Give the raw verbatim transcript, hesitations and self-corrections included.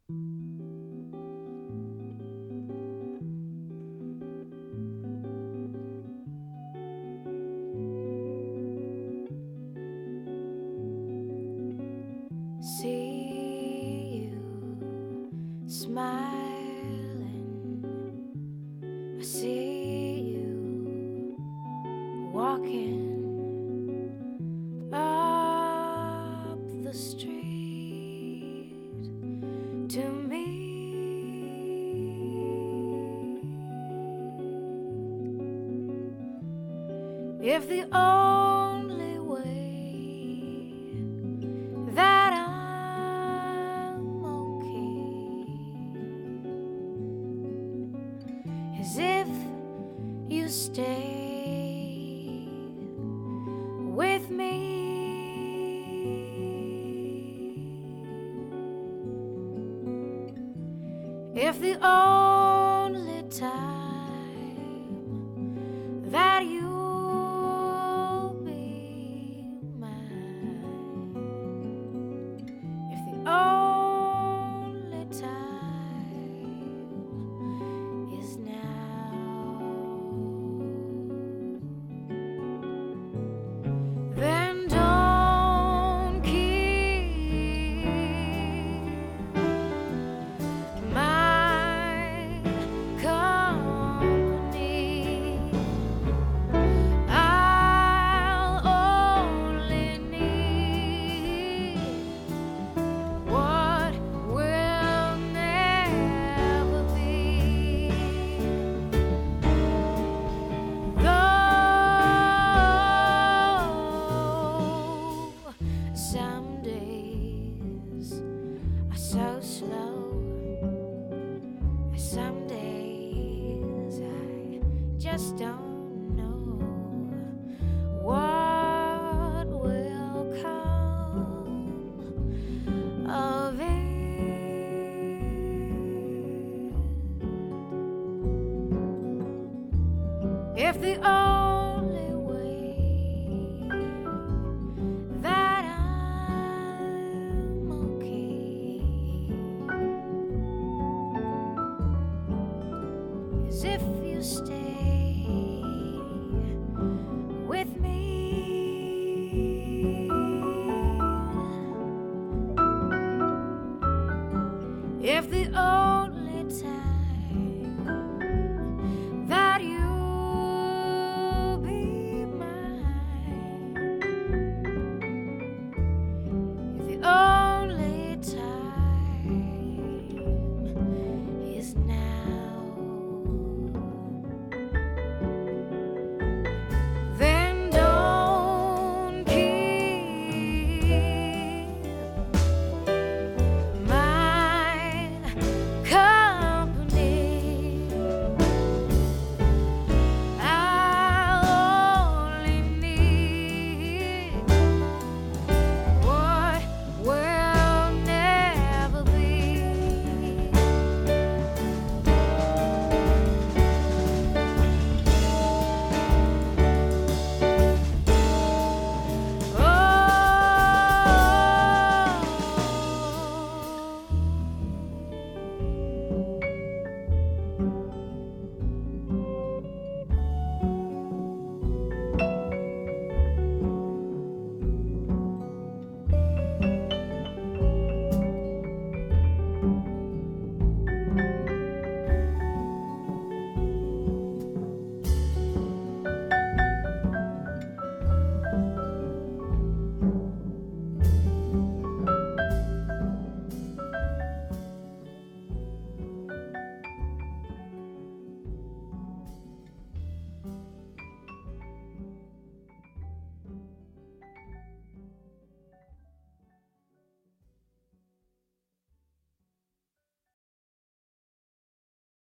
See you smiling, I see you walking up the street to me. If the only way that I'm okay is if you stay with me. If the only time that you'll be mine, if the only time is now, then don't keep my company. I'll only need what will never be. Though some days are so slow, some days I just don't know what will come of it. If the only way that I'm okay is if you stay with me. If the